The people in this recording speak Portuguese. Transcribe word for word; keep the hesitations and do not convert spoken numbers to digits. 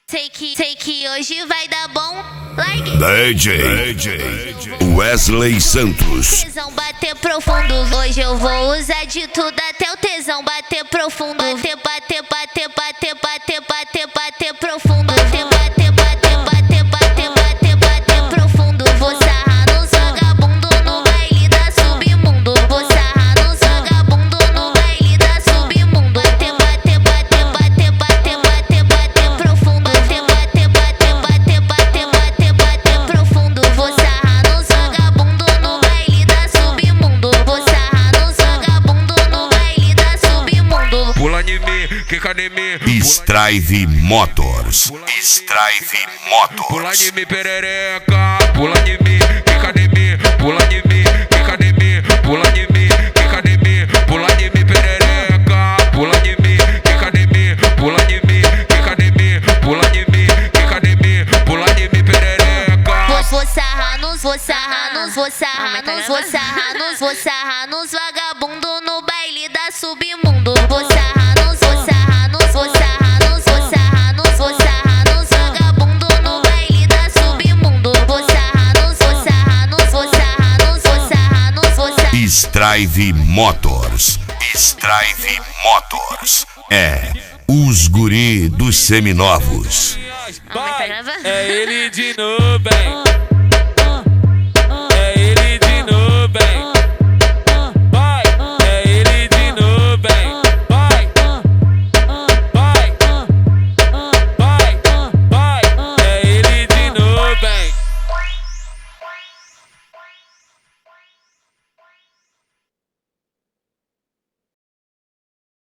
Sei que, sei que hoje vai dar bom. Like. D J, D J Wesley Santos. Tesão bater profundo. Hoje eu vou usar de tudo até o tesão bater profundo. Bater, bater, bater, bater, bater, bater, bater profundo. Bater, bater, bater, bater, bater, bater, bater profundo. Vou sarrar nos vagabundo no baile da submundo. Vou sarrar nos vagabundo no baile da submundo. Bater, bater, bater, bater, bater, bater, bater profundo. Bater, bater, bater, bater, bater, bater, bater profundo. Vou sarrar nos vagabundo no baile da submundo. Vou sarrar nos vagabundo no baile da submundo. Pula em mim, quica em mim. Strive Motors. Strive Motors. Pula em mim, perereca. Pula em mim, quica em mim. Pula em mim, quica em mim. Pula em mim, quica em mim. Pula em mim, perereca. Pula em mim, quica em mim. Pula em mim, quica em mim. Pula em mim, quica em mim. Pula em mim, perereca. Vou, vou sarrar nos, vou sarrar nos, vou sarrar nos, vou sarrar nos, vou sarrar nos vagabundo no baile da submundo. Vou sarrar nos, vou sarrar nos, vou sarrar nos, vou sarrar nos, vou sarrar nos vagabundo no baile da submundo. Vou sarrar nos, vou sarrar nos, vou sarrar nos, vou sarrar nos, vou sarrar. Strive Motors. Strive Motors. É os guri dos seminovos. Vai, é ele de novo, hein? É ele de novo, hein?